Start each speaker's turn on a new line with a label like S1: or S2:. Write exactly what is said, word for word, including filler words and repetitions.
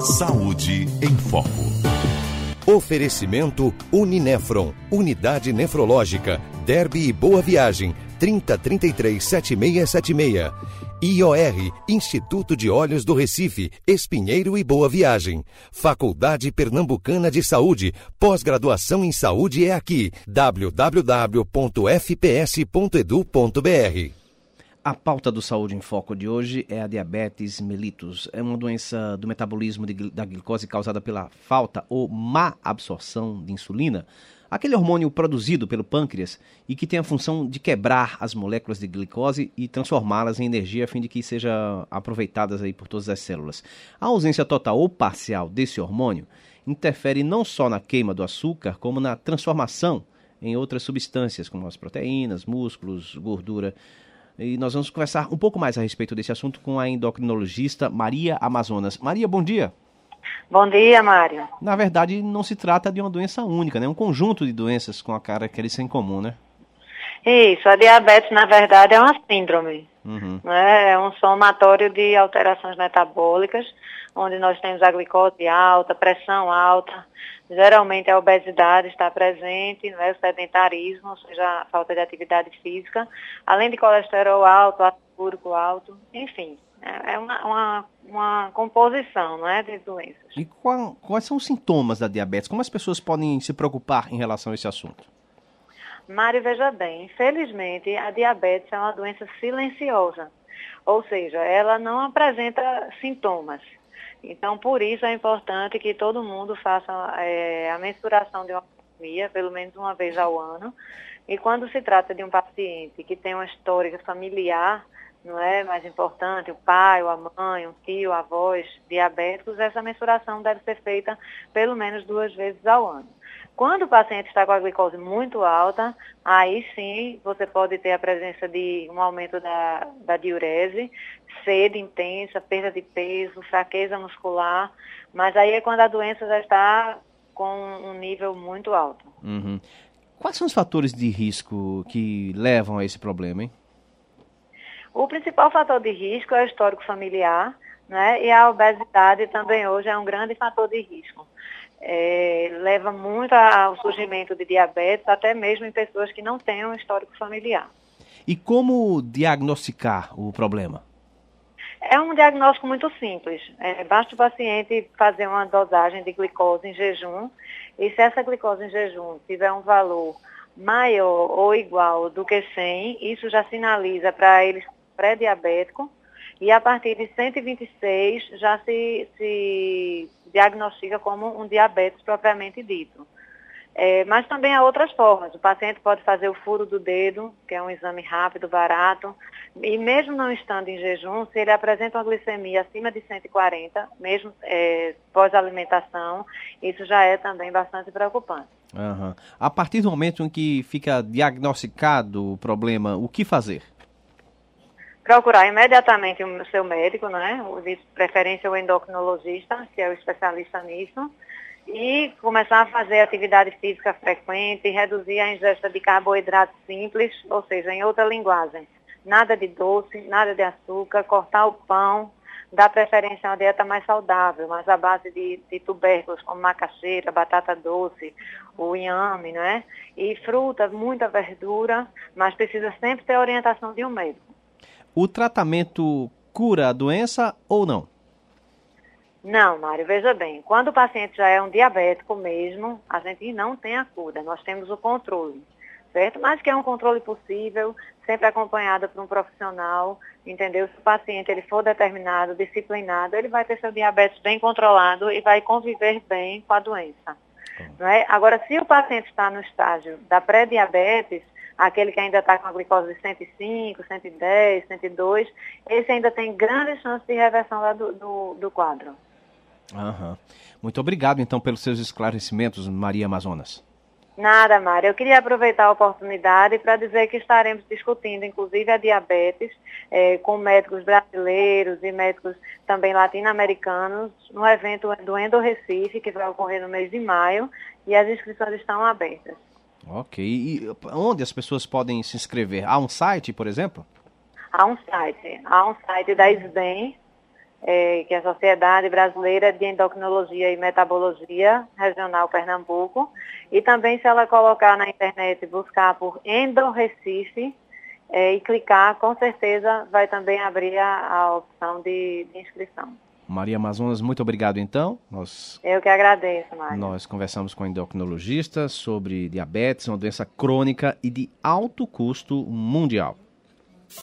S1: Saúde em Foco. Oferecimento Uninefron, Unidade Nefrológica, Derby e Boa Viagem, trinta, trinta e três, setenta e seis setenta e seis. I O R, Instituto de Olhos do Recife, Espinheiro e Boa Viagem. Faculdade Pernambucana de Saúde, pós-graduação em saúde é aqui, w w w ponto f p s ponto e d u ponto b r.
S2: A pauta do Saúde em Foco de hoje é a diabetes mellitus. É uma doença do metabolismo de, da glicose causada pela falta ou má absorção de insulina, aquele hormônio produzido pelo pâncreas e que tem a função de quebrar as moléculas de glicose e transformá-las em energia a fim de que sejam aproveitadas aí por todas as células. A ausência total ou parcial desse hormônio interfere não só na queima do açúcar, como na transformação em outras substâncias, como as proteínas, músculos, gordura. E nós vamos conversar um pouco mais a respeito desse assunto com a endocrinologista Maria Amazonas. Maria, bom dia.
S3: Bom dia, Mário.
S2: Na verdade, não se trata de uma doença única, né? Um conjunto de doenças com a característica em comum, né?
S3: Isso, a diabetes, na verdade, é uma síndrome.
S2: Uhum.
S3: Né? É um somatório de alterações metabólicas, onde nós temos a glicose alta, pressão alta, geralmente a obesidade está presente, né? O sedentarismo, ou seja, a falta de atividade física, além de colesterol alto, ácido úrico alto, enfim. É uma, uma, uma composição, não é, de doenças.
S2: E qual, quais são os sintomas da diabetes? Como as pessoas podem se preocupar em relação a esse assunto?
S3: Mário, veja bem, infelizmente a diabetes é uma doença silenciosa, ou seja, ela não apresenta sintomas. Então, por isso é importante que todo mundo faça é, a mensuração de uma glicemia, pelo menos uma vez ao ano. E quando se trata de um paciente que tem uma história familiar, não é mais importante, o pai, ou a mãe, o tio, avós diabéticos, essa mensuração deve ser feita pelo menos duas vezes ao ano. Quando o paciente está com a glicose muito alta, aí sim você pode ter a presença de um aumento da, da diurese, sede intensa, perda de peso, fraqueza muscular, mas aí é quando a doença já está com um nível muito alto.
S2: Uhum. Quais são os fatores de risco que levam a esse problema, hein?
S3: O principal fator de risco é o histórico familiar, né? E a obesidade também hoje é um grande fator de risco. É, leva muito ao surgimento de diabetes, até mesmo em pessoas que não têm um histórico familiar.
S2: E como diagnosticar o problema?
S3: É um diagnóstico muito simples. É, basta o paciente fazer uma dosagem de glicose em jejum, e se essa glicose em jejum tiver um valor maior ou igual do que cem, isso já sinaliza para ele pré-diabético, e a partir de cento e vinte e seis já se, se diagnostica como um diabetes propriamente dito. É, mas também há outras formas. O paciente pode fazer o furo do dedo, que é um exame rápido, barato, e mesmo não estando em jejum, se ele apresenta uma glicemia acima de cento e quarenta, mesmo é, pós-alimentação, isso já é também bastante preocupante.
S2: Uhum. A partir do momento em que fica diagnosticado o problema, o que fazer?
S3: Procurar imediatamente o seu médico, né? De preferência o endocrinologista, que é o especialista nisso, e começar a fazer atividade física frequente, reduzir a ingesta de carboidratos simples, ou seja, em outra linguagem, nada de doce, nada de açúcar, cortar o pão, dar preferência a uma dieta mais saudável, mas à base de, de tubérculos como macaxeira, batata doce, o inhame, né? E fruta, muita verdura, mas precisa sempre ter a orientação de um médico.
S2: O tratamento cura a doença ou não?
S3: Não, Mário, veja bem, quando o paciente já é um diabético mesmo, a gente não tem a cura, nós temos o controle, certo? Mas que é um controle possível, sempre acompanhado por um profissional, entendeu? Se o paciente ele for determinado, disciplinado, ele vai ter seu diabetes bem controlado e vai conviver bem com a doença. Não é? Agora, se o paciente está no estágio da pré-diabetes, aquele que ainda está com a glicose de cento e cinco, cento e dez, cento e dois, esse ainda tem grande chance de reversão lá do, do, do quadro.
S2: Uhum. Muito obrigado, então, pelos seus esclarecimentos, Maria Amazonas.
S3: Nada, Mária. Eu queria aproveitar a oportunidade para dizer que estaremos discutindo, inclusive, a diabetes eh, com médicos brasileiros e médicos também latino-americanos no evento do Endo Recife, que vai ocorrer no mês de maio, e as inscrições estão abertas.
S2: Ok. E onde as pessoas podem se inscrever? Há um site, por exemplo?
S3: Há um site. Há um site da S B E M, é, que é a Sociedade Brasileira de Endocrinologia e Metabologia Regional Pernambuco. E também, se ela colocar na internet, buscar por Endo Recife é, e clicar, com certeza vai também abrir a, a opção de, de inscrição.
S2: Maria Amazonas, muito obrigado então. Nós,
S3: Eu que agradeço, Mário.
S2: Nós conversamos com a endocrinologista sobre diabetes, uma doença crônica e de alto custo mundial.